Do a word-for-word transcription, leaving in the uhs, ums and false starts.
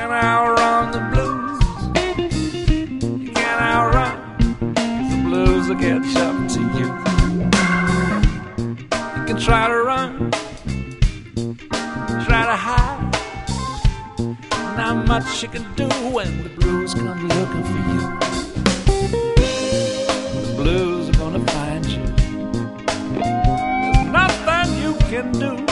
can't outrun the blues. You can't outrun the blues will catch up to you. You can try to run, try to hide. Not much you can do when the blues come looking for you. The blues are gonna find you. There's nothing you can do.